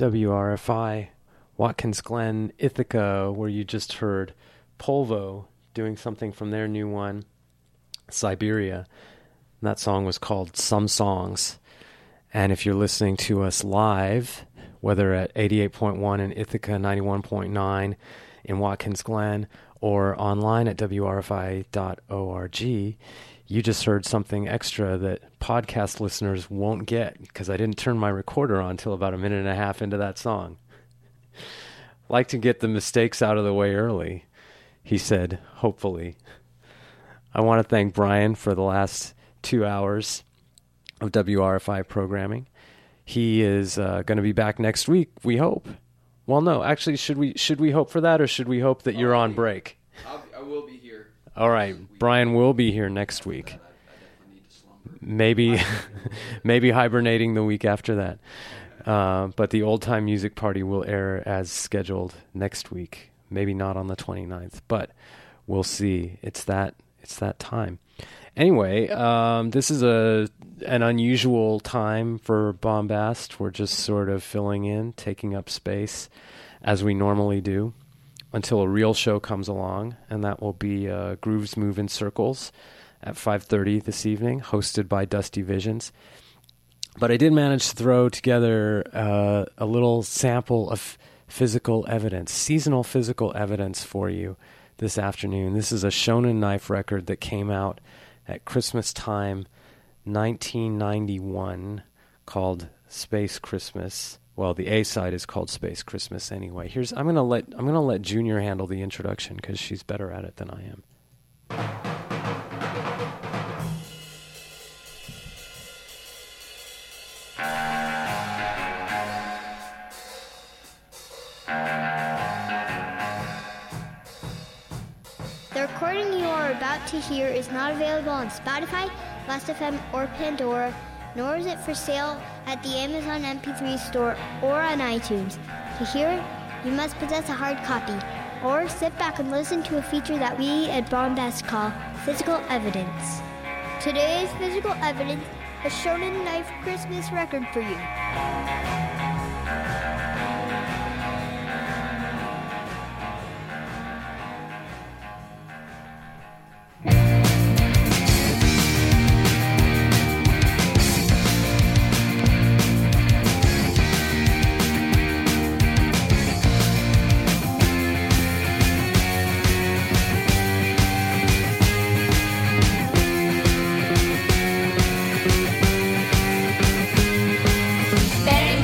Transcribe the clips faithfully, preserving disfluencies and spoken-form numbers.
W R F I, Watkins Glen, Ithaca, where you just heard Polvo doing something from their new one, Siberia. And that song was called Some Songs. And if you're listening to us live, whether at eighty-eight point one in Ithaca, ninety-one point nine in Watkins Glen, or online at W R F I dot org, you just heard something extra that podcast listeners won't get because I didn't turn my recorder on until about a minute and a half into that song. Like to get the mistakes out of the way early, he said, hopefully. I want to thank Brian for the last two hours of W R F I programming. He is uh, going to be back next week, we hope. Well, no, actually, should we should we hope for that, or should we hope that you're on break? I'll, I will be here. All right, Brian will be here next week. Maybe, maybe hibernating the week after that. Uh, but the Old Time Music Party will air as scheduled next week. Maybe not on the twenty-ninth, but we'll see. It's that it's that time. Anyway, um, this is a an unusual time for Bombast. We're just sort of filling in, taking up space, as we normally do, until a real show comes along, and that will be uh, Grooves Move in Circles at five thirty this evening, hosted by Dusty Visions. But I did manage to throw together uh, a little sample of physical evidence, seasonal physical evidence for you this afternoon. This is a Shonen Knife record that came out at Christmas time, nineteen ninety-one, called Space Christmas. Well, the A side is called Space Christmas anyway. Here's I'm gonna let I'm gonna let Junior handle the introduction because she's better at it than I am. The recording you are about to hear is not available on Spotify, Last F M, or Pandora, nor is it for sale at the Amazon M P three store or on iTunes. To hear it, you must possess a hard copy, or sit back and listen to a feature that we at Bombast call Physical Evidence. Today's Physical Evidence, a Shonen Knife Christmas record for you. Very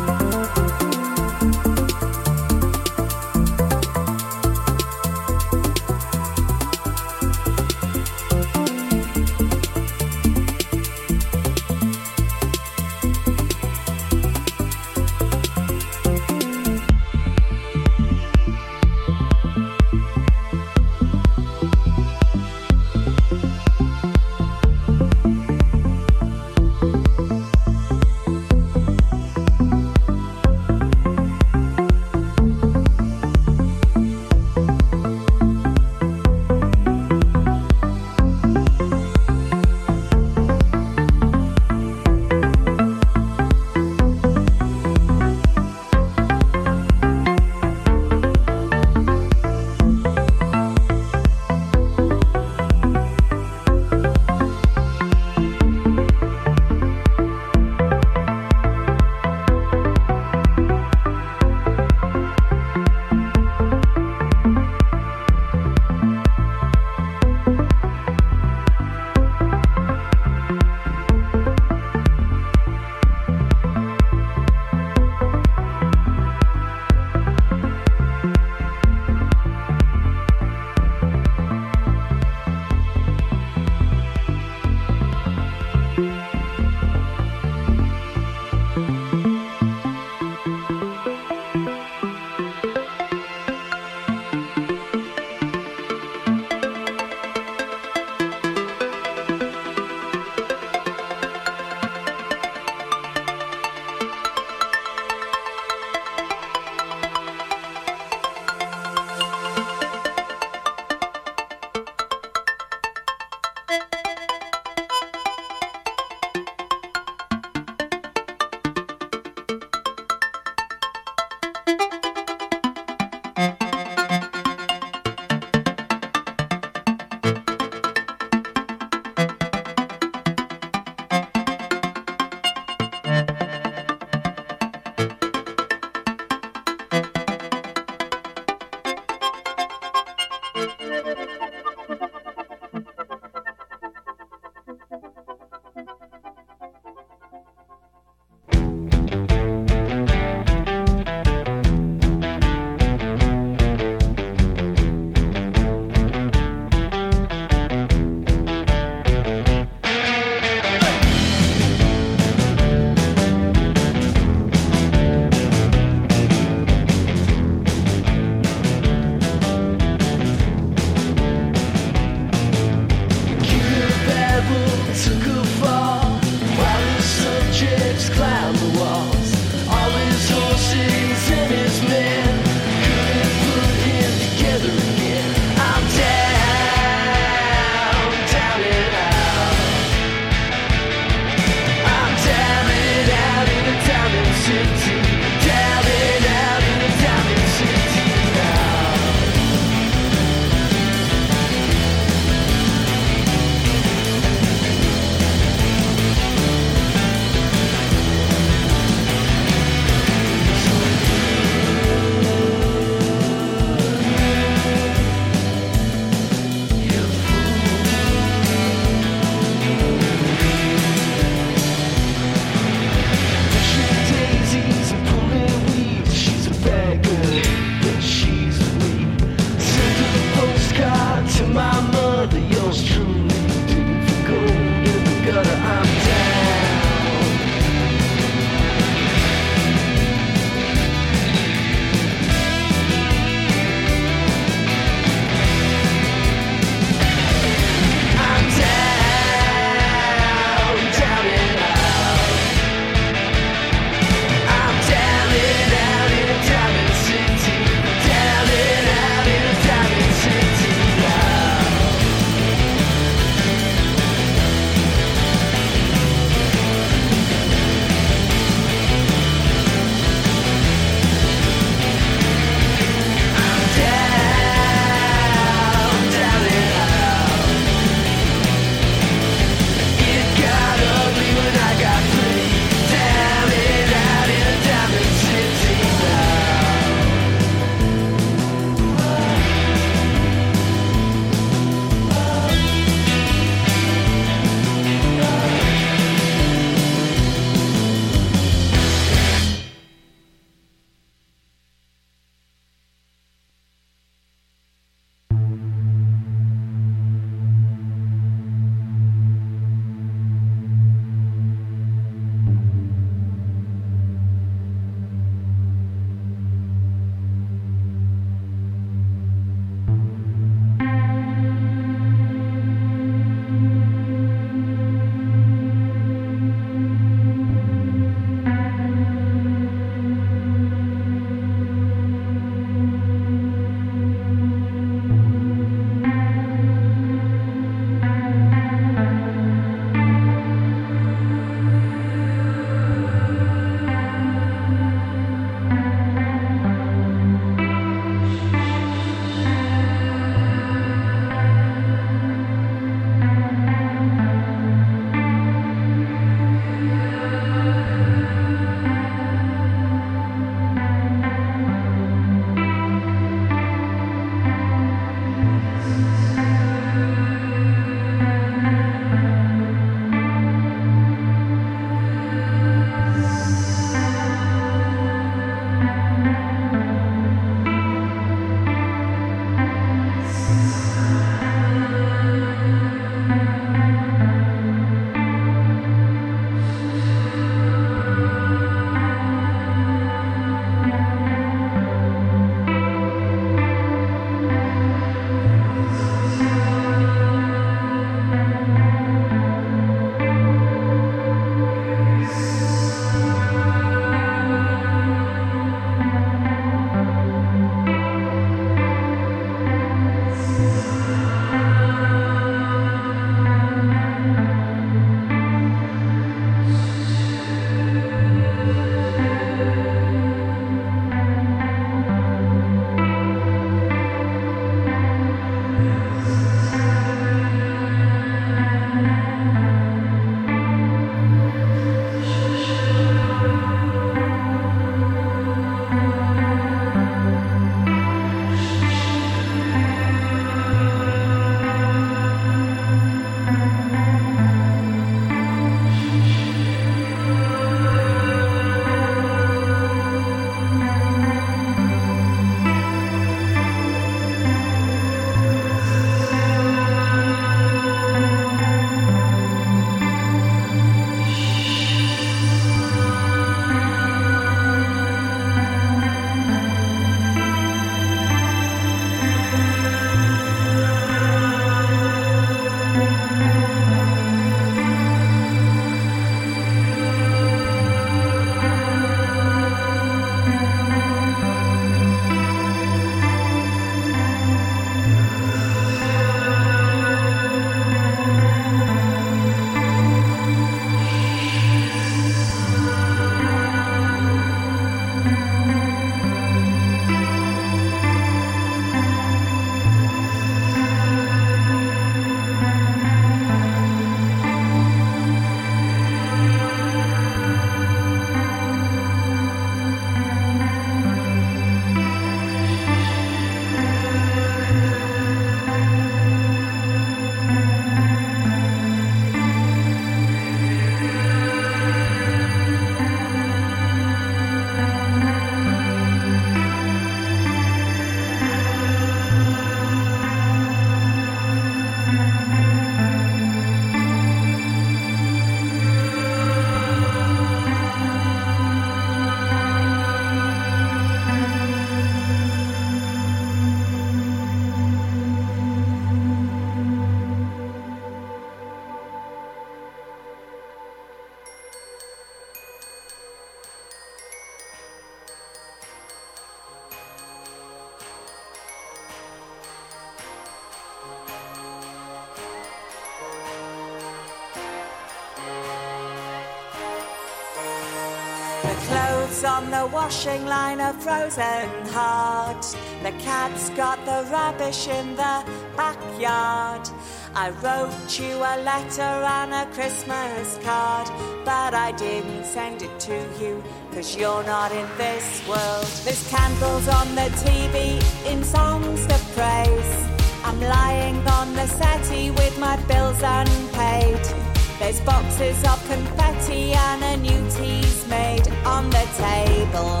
clothes on the washing line are frozen hard. The cat's got the rubbish in the backyard. I wrote you a letter and a Christmas card, but I didn't send it to you, cause you're not in this world. There's candles on the T V in songs to praise. I'm lying on the settee with my bills unpaid. There's boxes of confetti and a new tea's made on the table.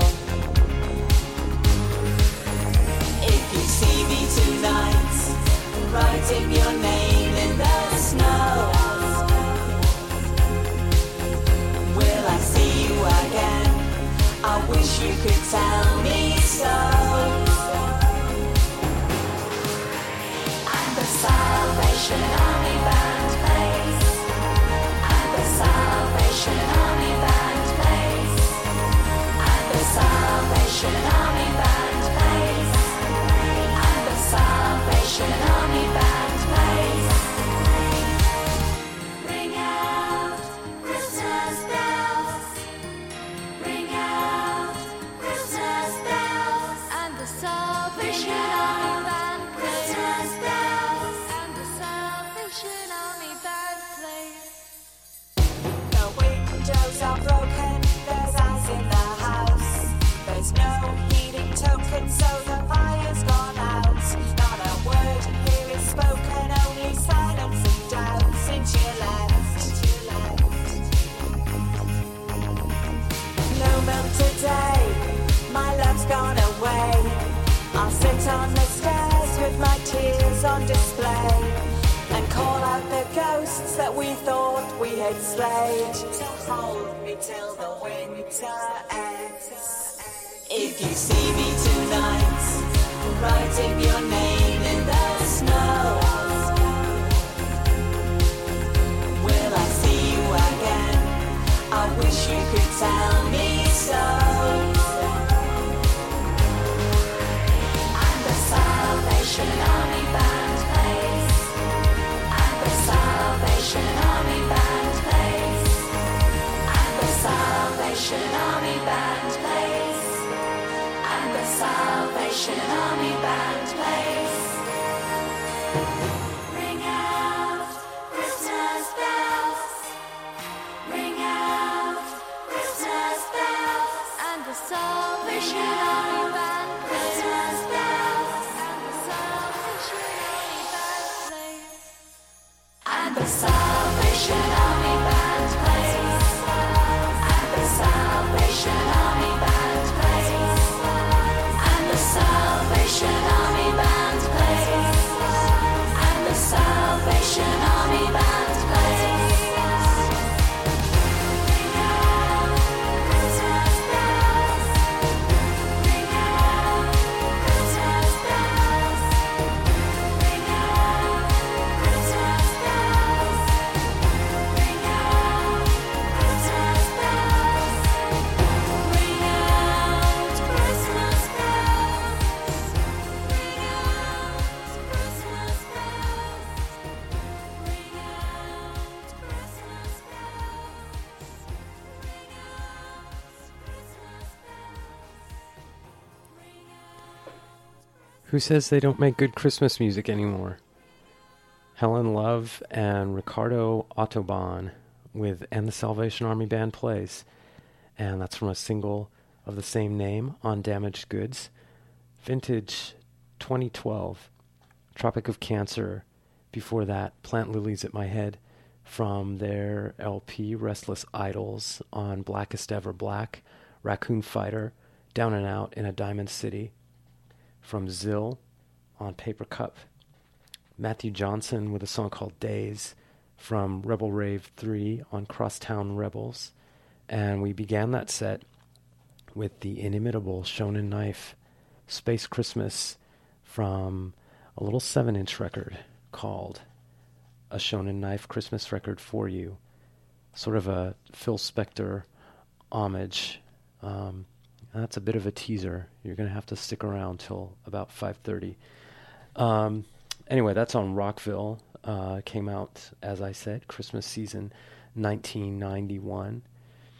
If you see me tonight, writing your name in the snow, will I see you again? I wish you could tell me so. And the Salvation Army band plays, and the Salvation Army band plays, and the Salvation Army band plays, and the Salvation Army band plays. Ring out Christmas bells, ring out Christmas bells, and the Salvation Army band plays, Christmas bells, and the Salvation Army band plays. The windows are broken, there's ice in the house. There's no heating token, so the fire's gone out. Not a word here is spoken, only silence and doubt since you left. No milk today, my love's gone away. I'll sit on the stairs with my tears on display and call out the ghosts that we thought we had slayed to hold me till the winter ends. If you see me tonight, writing your name in the snow, will I see you again? I wish you could tell me so. And the Salvation Army band plays, and the Salvation Army band plays, and the Salvation Army band plays, and the Salvation Army band plays. Ring out Christmas bells, ring out Christmas bells, and the Salvation Army band plays, Christmas bells, and the Salvation Army band plays, and the Salvation Army band plays, and the Salvation Army band plays, and the Salvation Army band plays, and the Salvation Army band plays. Ring out Christmas bells, ring out Christmas bells, ring out Christmas bells, ring out Christmas bells, ring out Christmas bells, ring out Christmas bells, ring out Christmas Who says they don't make good Christmas music anymore? Helen Love and Ricardo Autobahn with And the Salvation Army Band Plays. And that's from a single of the same name on Damaged Goods. Vintage twenty twelve. Tropic of Cancer. Before that, Plant Lilies at My Head from their L P Restless Idols on Blackest Ever Black. Raccoon Fighter, Down and Out in a Diamond City from Zill on Paper Cup. Matthew Johnson with a song called Days from Rebel Rave three on Crosstown Rebels. And we began that set with the inimitable Shonen Knife, Space Christmas, from a little seven-inch record called A Shonen Knife Christmas Record for You. Sort of a Phil Spector homage. Um, that's a bit of a teaser. You're going to have to stick around till about five thirty. Um, anyway, that's on Rockville. Uh, came out, as I said, Christmas season nineteen ninety-one.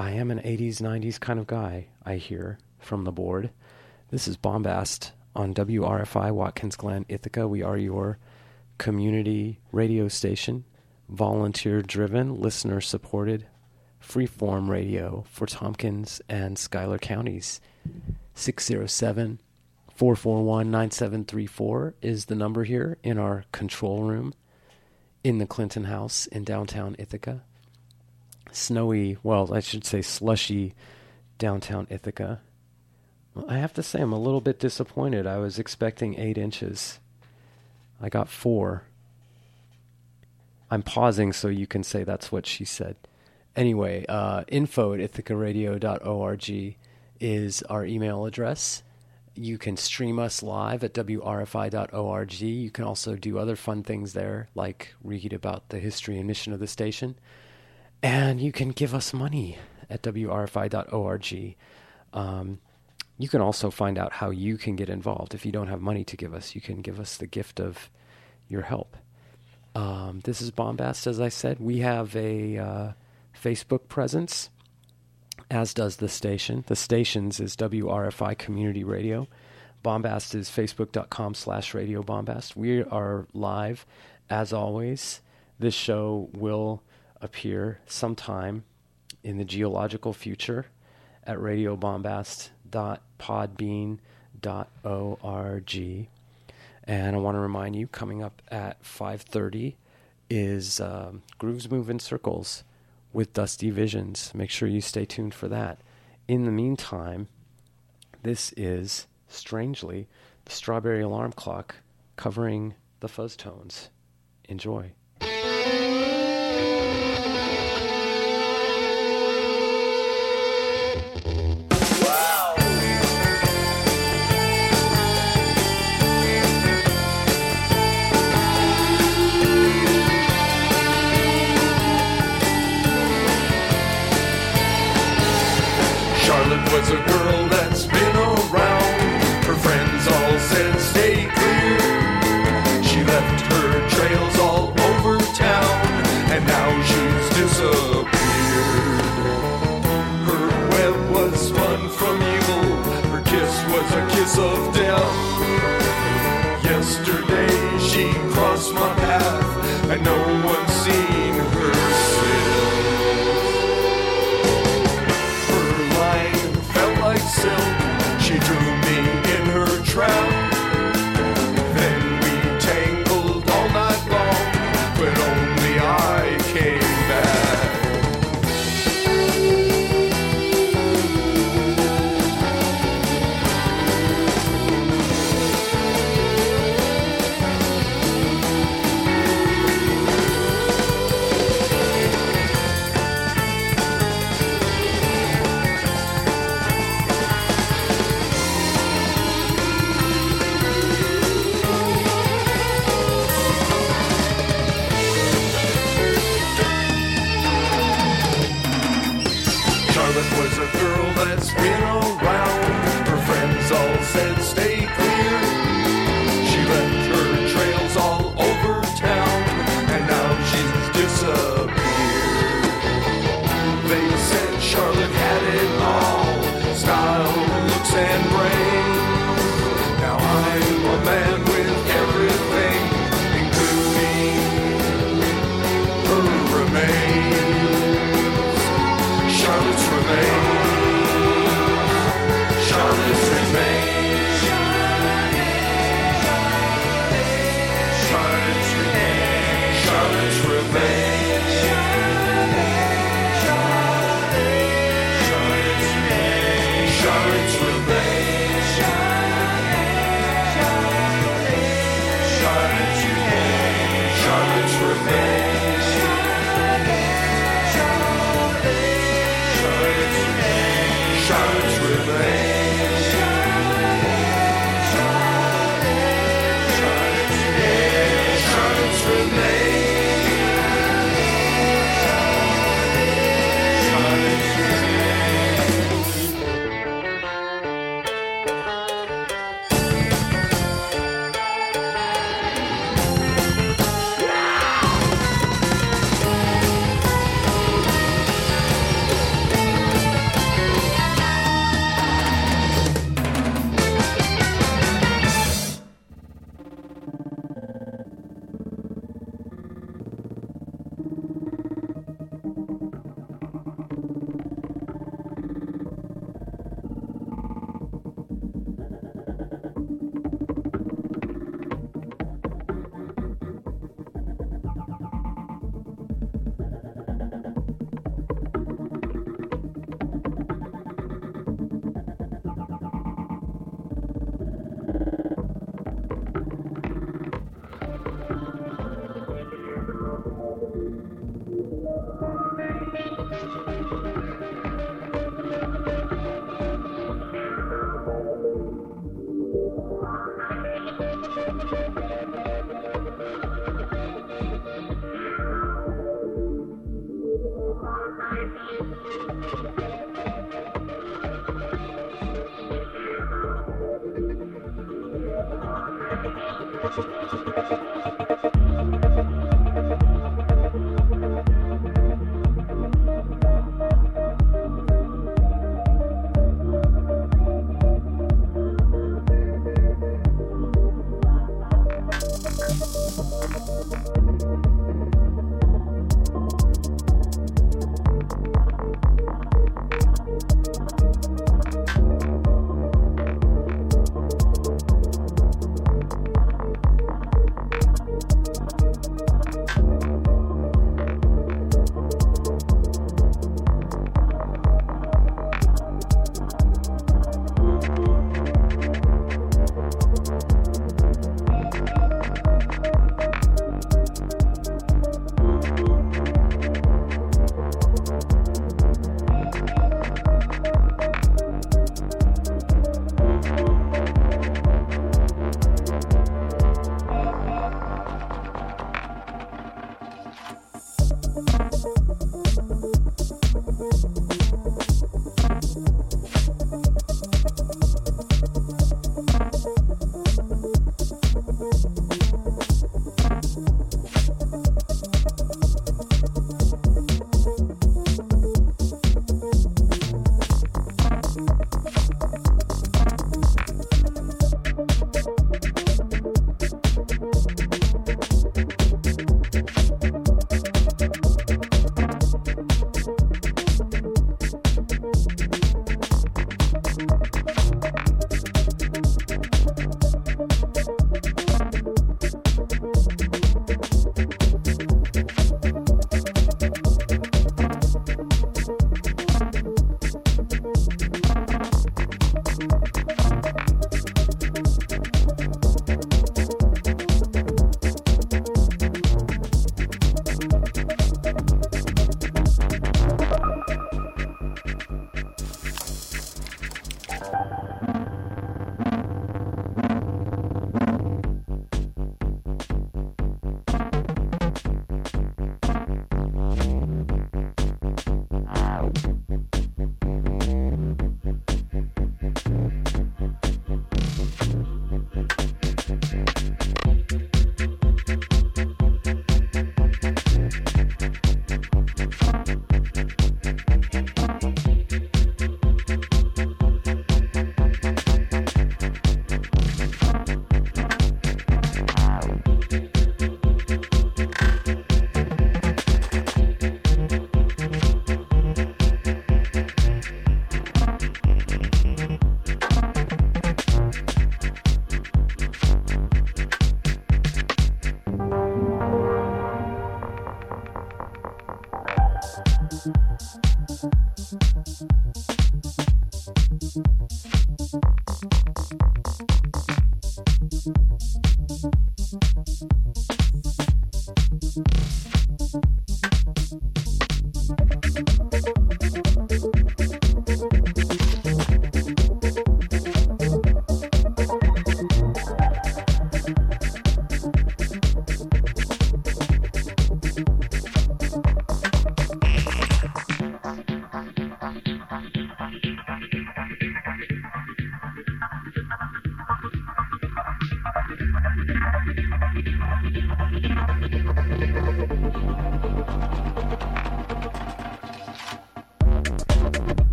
I am an eighties, nineties kind of guy, I hear from the board. This is Bombast on W R F I, Watkins Glen, Ithaca. We are your community radio station, volunteer-driven, listener-supported, freeform radio for Tompkins and Schuyler counties. six oh seven, four four one, nine seven three four is the number here in our control room in the Clinton House in downtown Ithaca. Snowy, well, I should say slushy downtown Ithaca. Well, I have to say I'm a little bit disappointed. I was expecting eight inches. I got four. I'm pausing so you can say that's what she said. Anyway, uh, info at ithaca radio dot org is our email address. You can stream us live at w r f i dot org. You can also do other fun things there, like read about the history and mission of the station. And you can give us money at w r f i dot org. Um, you can also find out how you can get involved. If you don't have money to give us, you can give us the gift of your help. Um, this is Bombast, as I said. We have a uh, Facebook presence, as does the station. The station's is W R F I Community Radio. Bombast is facebook.com slash Radio Bombast. We are live, as always. This show will appear sometime in the geological future at radio bombast dot podbean dot org. And I want to remind you, coming up at five thirty is um, Grooves Move in Circles with Dusty Visions. Make sure you stay tuned for that. In the meantime, this is, strangely, the Strawberry Alarm Clock covering the fuzz tones. Enjoy. Was a girl that's been around. Her friends all said stay clear. She left her trails all over town, and now she's disappeared. Her web was spun from evil. Her kiss was a kiss of death. Yesterday she crossed my path, and no one's seen her since. Like silk, she drew me in her trap. Then we tangled all night long, but only I came back.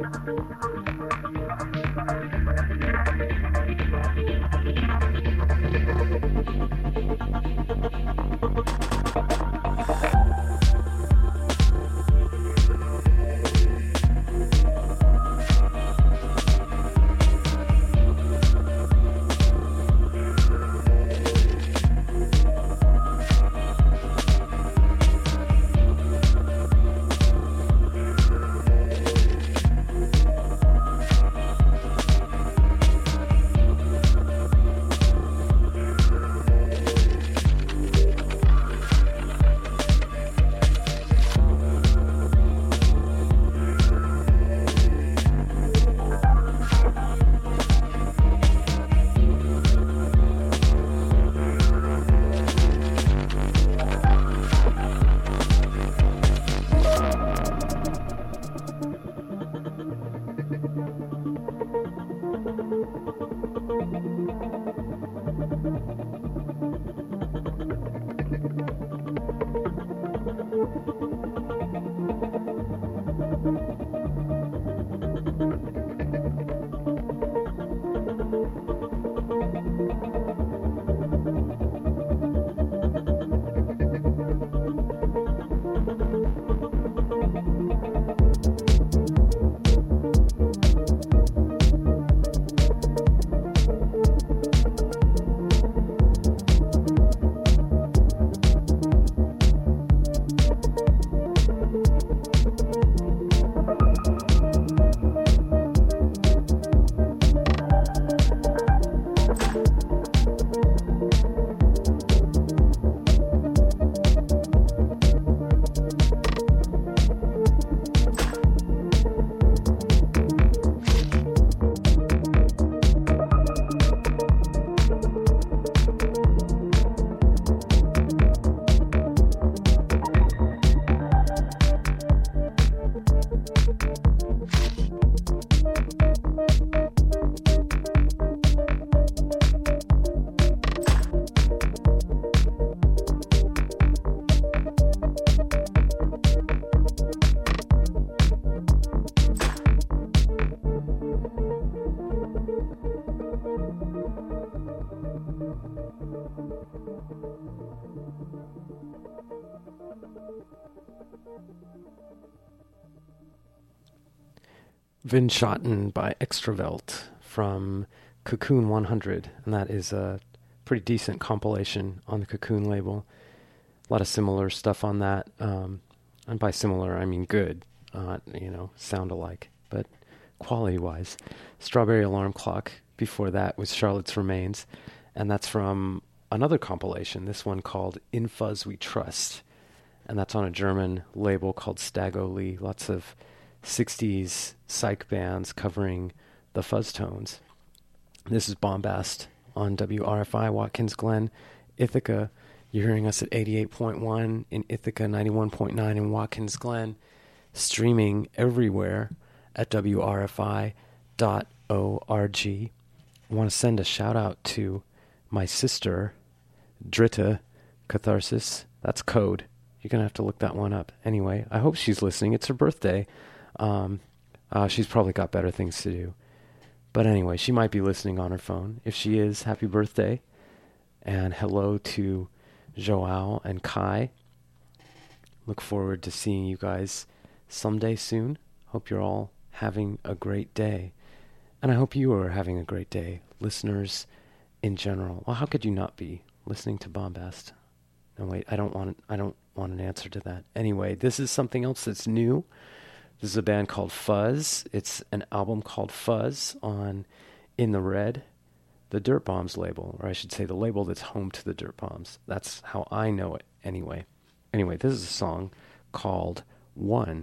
Windschatten by Extravelt from Cocoon one hundred, and that is a pretty decent compilation on the Cocoon label. A lot of similar stuff on that, um, and by similar I mean good, uh, you know, sound alike, but quality-wise. Strawberry Alarm Clock before that was Charlotte's Remains, and that's from another compilation, this one called In Fuzz We Trust, and that's on a German label called Stagoli. Lots of sixties psych bands covering the fuzz tones. This is Bombast on W R F I Watkins Glen, Ithaca. You're hearing us at eighty-eight point one in Ithaca, ninety-one point nine in Watkins Glen, streaming everywhere at W R F I dot org. I want to send a shout out to my sister, Dritta Catharsis. That's code. You're going to have to look that one up. Anyway, I hope she's listening. It's her birthday. Um, uh, she's probably got better things to do. But anyway, she might be listening on her phone. If she is, happy birthday. And hello to Joao and Kai. Look forward to seeing you guys someday soon. Hope you're all having a great day. And I hope you are having a great day, listeners in general. Well, how could you not be listening to Bombast? No, wait, I don't want I don't want an answer to that. Anyway, this is something else that's new. This is a band called Fuzz. It's an album called Fuzz on In the Red, the Dirt Bombs label, or I should say the label that's home to the Dirt Bombs. That's how I know it anyway. Anyway, this is a song called One.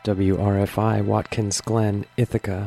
W R F I, Watkins Glen, Ithaca.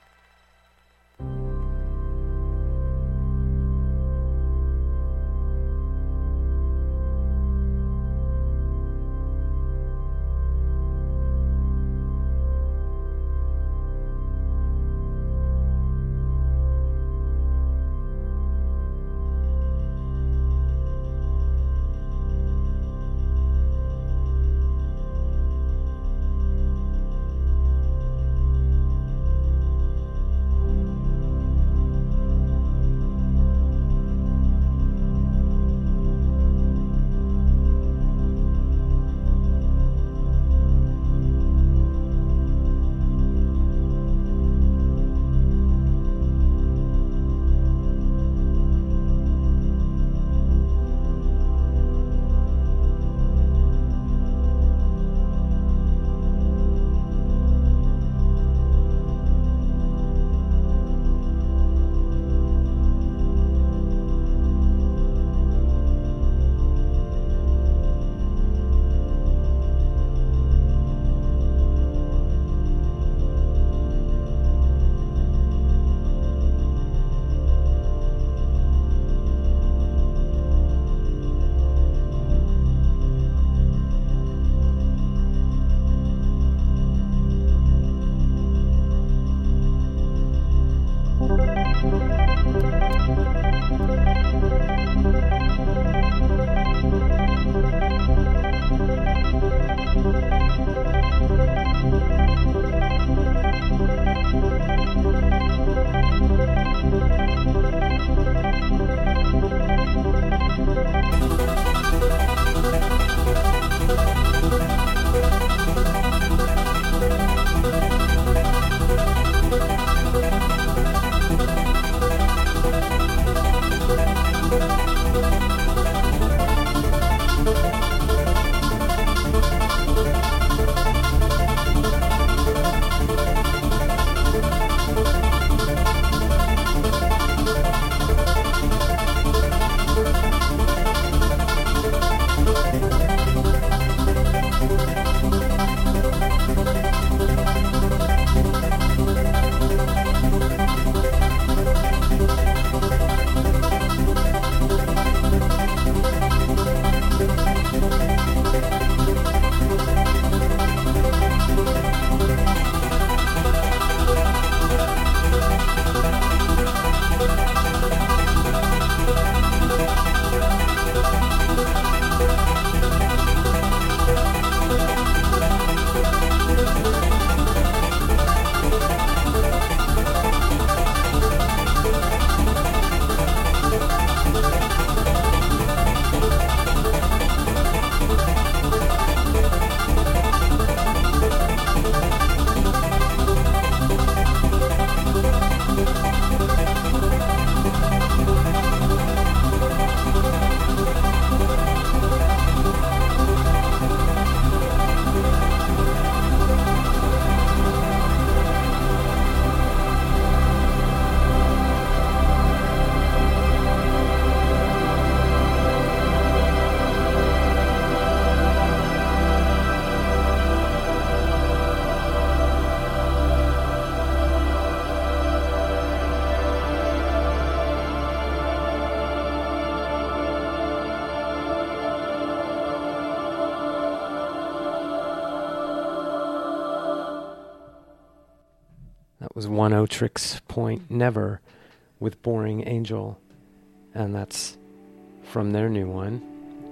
That was Oneohtrix Point Never with Boring Angel. And that's from their new one.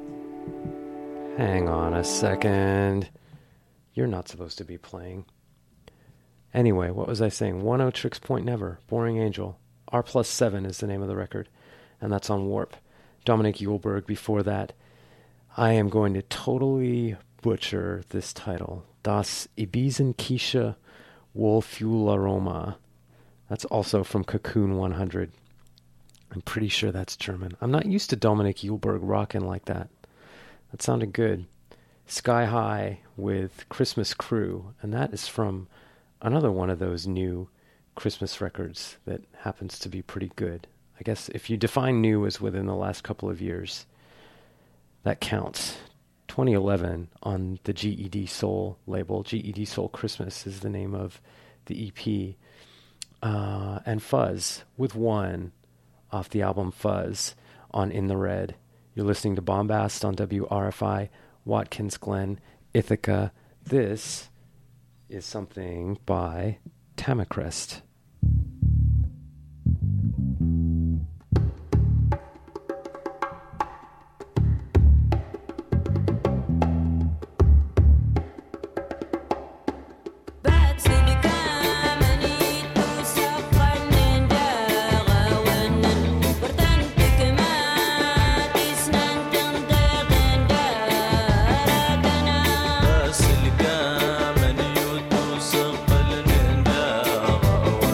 Hang on a second. You're not supposed to be playing. Anyway, what was I saying? Oneohtrix Point Never, Boring Angel. R plus seven is the name of the record. And that's on Warp. Dominic Eulberg before that. I am going to totally butcher this title. Das Ibisenkische Wohlfühlaroma. That's also from Cocoon one hundred. I'm pretty sure that's German. I'm not used to Dominic Eulberg rocking like that. That sounded good. Sky High with Christmas Crew. And that is from another one of those new Christmas records that happens to be pretty good. I guess if you define new as within the last couple of years, that counts. twenty eleven on the G E D Soul label. G E D Soul Christmas is the name of the E P. Uh, and Fuzz with One off the album Fuzz on In the Red. You're listening to Bombast on W R F I, Watkins Glen, Ithaca. This is something by Tamacrest. Oh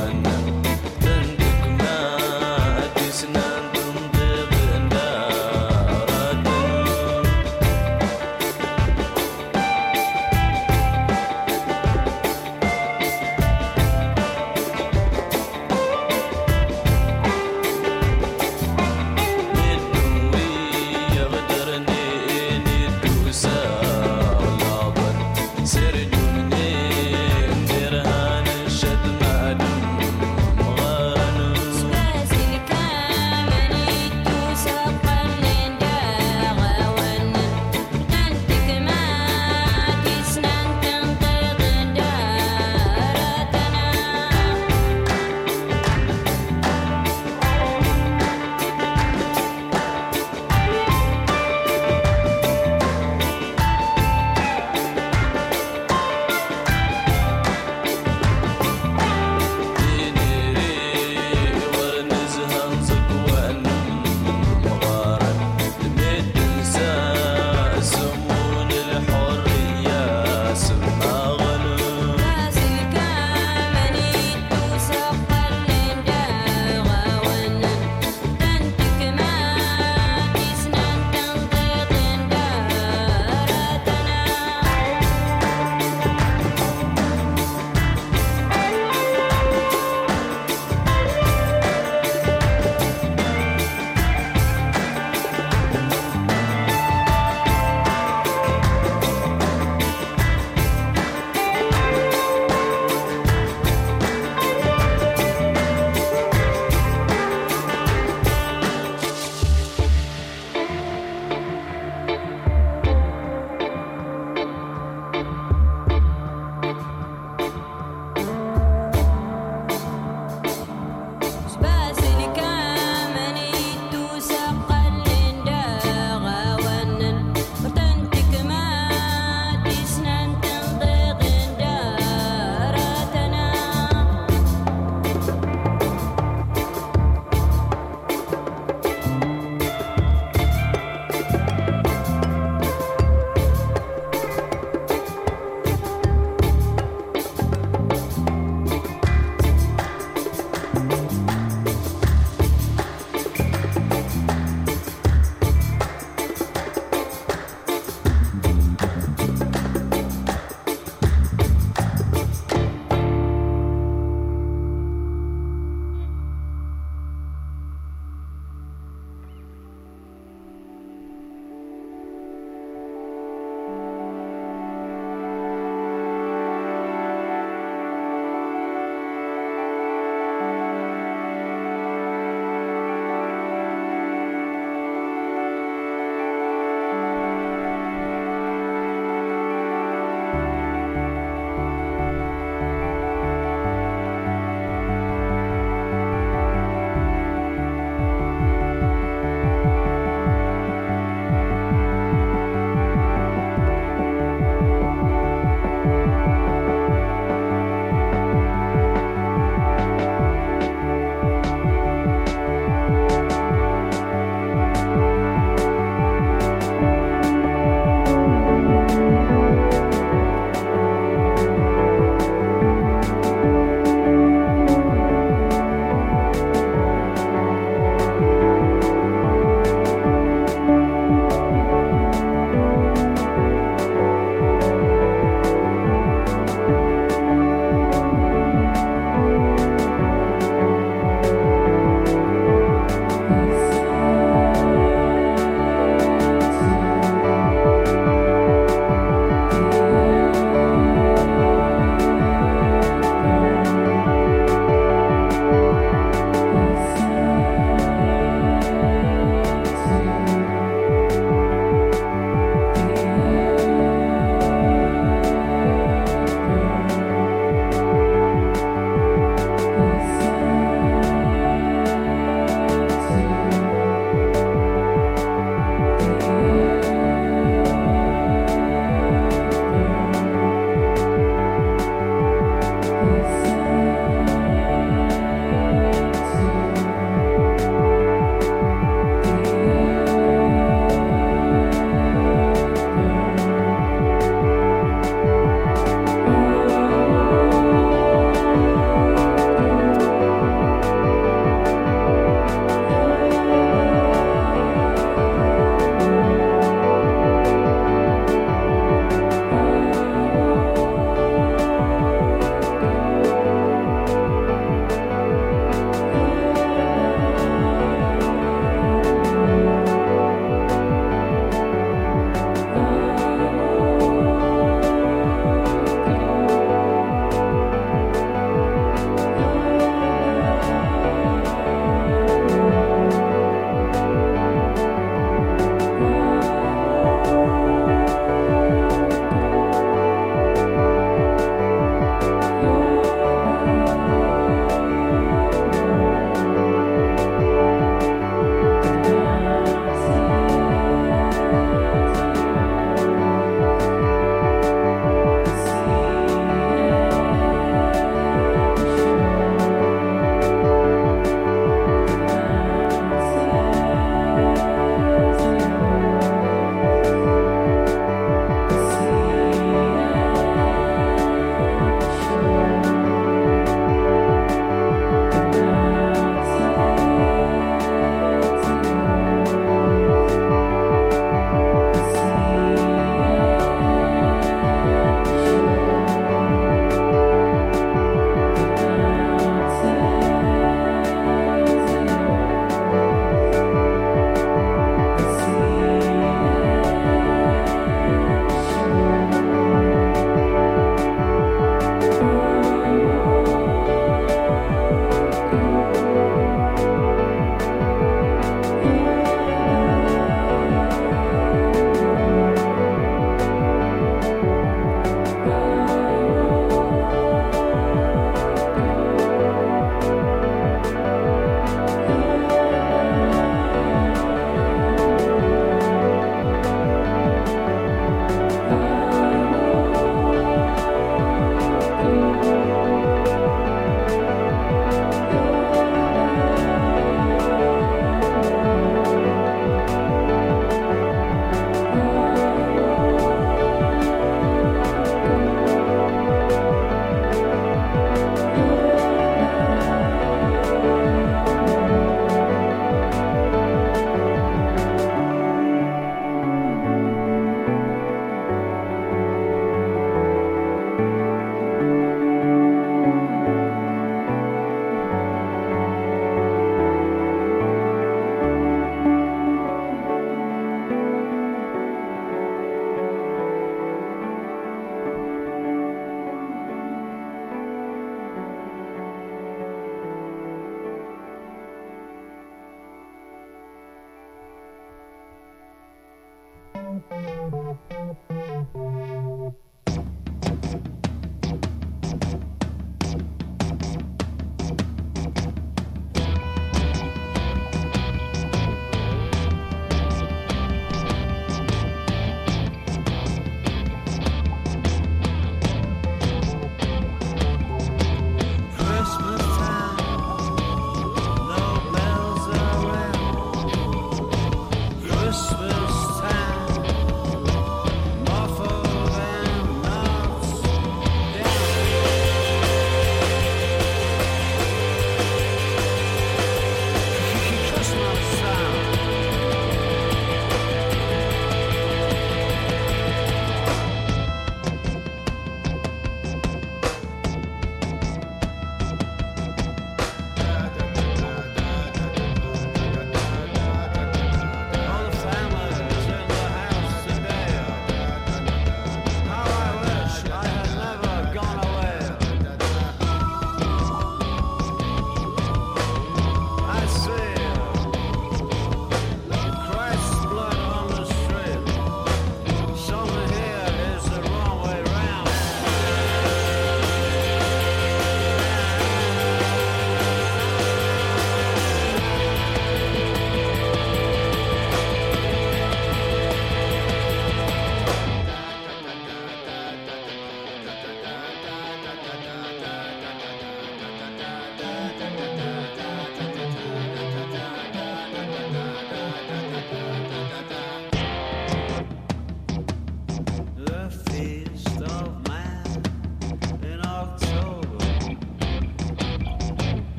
Christmas time, awful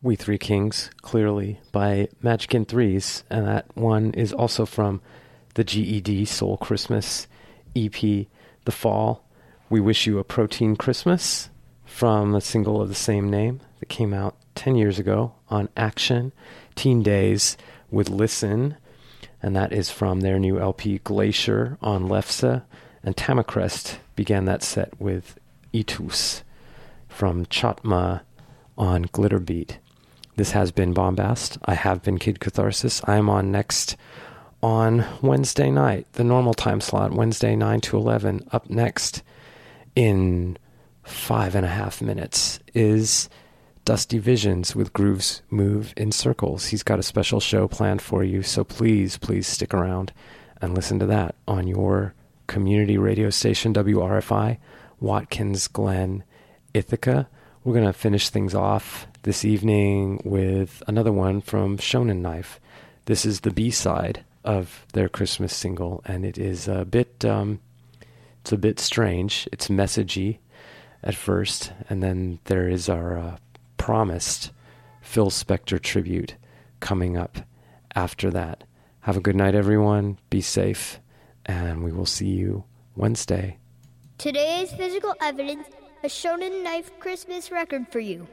We Three Kings, Clearly, by Magic in Threes, and that one is also from the G E D Soul Christmas E P, The Fall. We Wish You a Protein Christmas, from a single of the same name that came out ten years ago on Action, Teen Days with Listen, and that is from their new L P Glacier on Lefse, and Tamacrest began that set with Itus from Chatma on Glitterbeat. This has been Bombast. I have been Kid Catharsis. I am on next on Wednesday night, the normal time slot, Wednesday nine to eleven. Up next in five and a half minutes is Dusty Visions with Grooves Move in Circles. He's got a special show planned for you, so please, please stick around and listen to that on your community radio station, W R F I, Watkins Glen, Ithaca. We're going to finish things off this evening with another one from Shonen Knife. This is the B-side of their Christmas single, and it is a bit, um, it's a bit strange. It's messagey at first, and then there is our uh, promised Phil Spector tribute coming up after that. Have a good night, everyone. Be safe, and we will see you Wednesday. Today's physical evidence, a Shonen Knife Christmas record for you.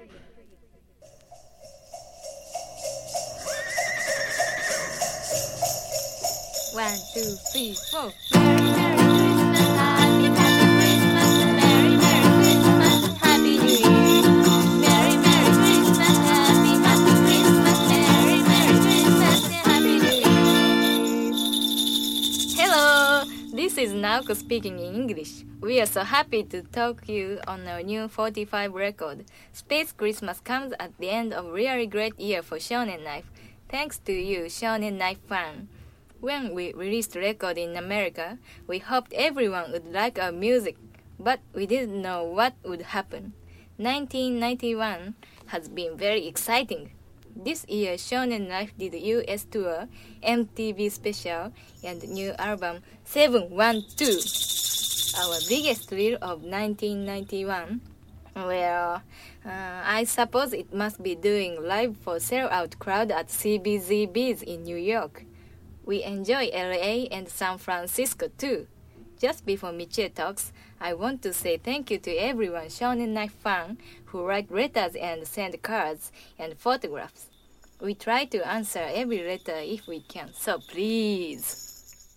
One, two, three, four. Merry, Merry Christmas, Happy, Happy Christmas, Merry, Merry Christmas, Happy New Year. Merry, Merry Christmas, Happy, Happy Christmas, Merry, Merry Christmas, Happy New Year. Hello, this is Naoko speaking in English. We are so happy to talk to you on our new forty-five record. Space Christmas comes at the end of a really great year for Shonen Knife. Thanks to you, Shonen Knife fan. When we released the record in America, we hoped everyone would like our music, but we didn't know what would happen. nineteen ninety-one has been very exciting. This year, Shonen Knife did a U S tour, M T V special, and new album seven one two. Our biggest thrill of nineteen ninety-one, well, uh, I suppose it must be doing live for sell-out crowd at C B Z Bees in New York. We enjoy L A and San Francisco too. Just before Michie talks, I want to say thank you to everyone Shonen Knife fan who write letters and send cards and photographs. We try to answer every letter if we can, so please.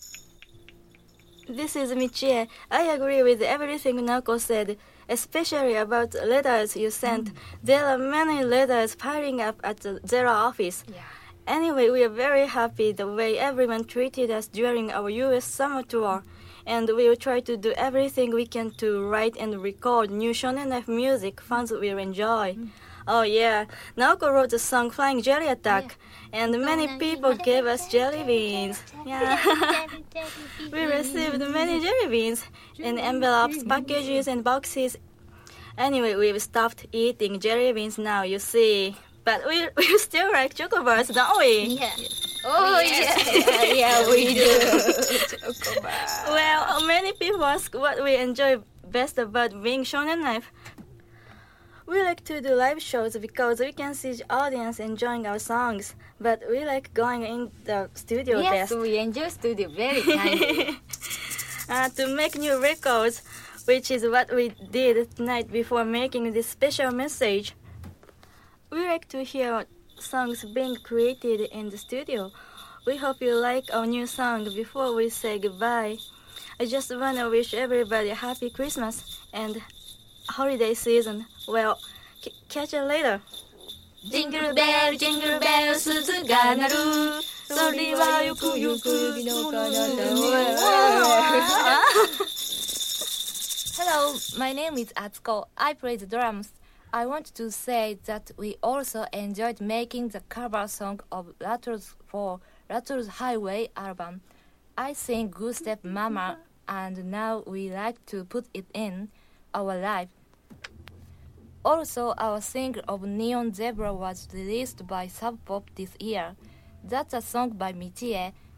This is Michie. I agree with everything Naoko said, especially about the letters you sent. Mm. There are many letters piling up at the Zero office. Yeah. Anyway, we are very happy the way everyone treated us during our U S summer tour, and we will try to do everything we can to write and record new Shonen Knife music fans will enjoy. Mm. Oh yeah, Naoko wrote the song Flying Jelly Attack, yeah. And many people gave us jelly beans. Yeah. We received many jelly beans in envelopes, packages, and boxes. Anyway, we've stopped eating jelly beans now, you see. But we we still like chocobars, don't we? Yeah. Oh, yes. yeah. yeah, we do. Chocobars. Well, many people ask what we enjoy best about being Shonen Knife. We like to do live shows because we can see the audience enjoying our songs. But we like going in the studio yes, best. Yes, we enjoy studio very kindly. uh, to make new records, which is what we did tonight before making this special message. We like to hear songs being created in the studio. We hope you like our new song before we say goodbye. I just want to wish everybody a happy Christmas and holiday season. Well, c- catch you later. Jingle bell, jingle bell, 鈴が鳴る。それはよくよく日の彼方。Hello, my name is Atsuko. I play the drums. I want to say that we also enjoyed making the cover song of Rattles for Rattles Highway album. I sing Good Step Mama, and now we like to put it in our live. Also, our single of Neon Zebra was released by Sub Pop this year. That's a song by Michie.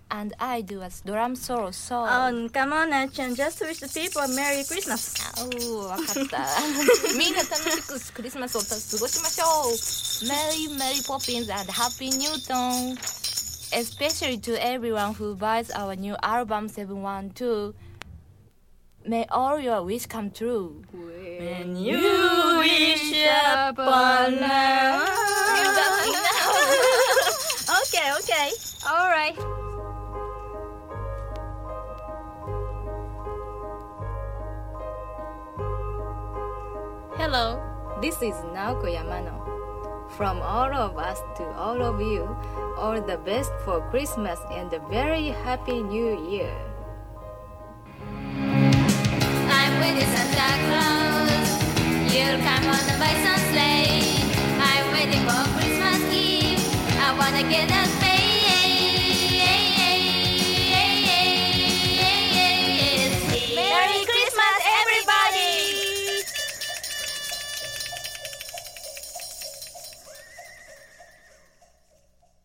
and I do a drum solo. So. Um, come on, Achan, just wish the people a Merry Christmas. おー、わかった。みんな楽しくクリスマスを過ごしましょう。Merry Merry Poppins and Happy Newton. Especially to everyone who buys our new album seven one two. May all your wish come true. When you wish upon a... Okay, okay. All right. Hello, this is Naoko Yamano. From all of us to all of you, all the best for Christmas and a very happy new year. I'm with you, Santa Claus. You'll come on the bison sleigh. I'm waiting for Christmas Eve. I wanna get a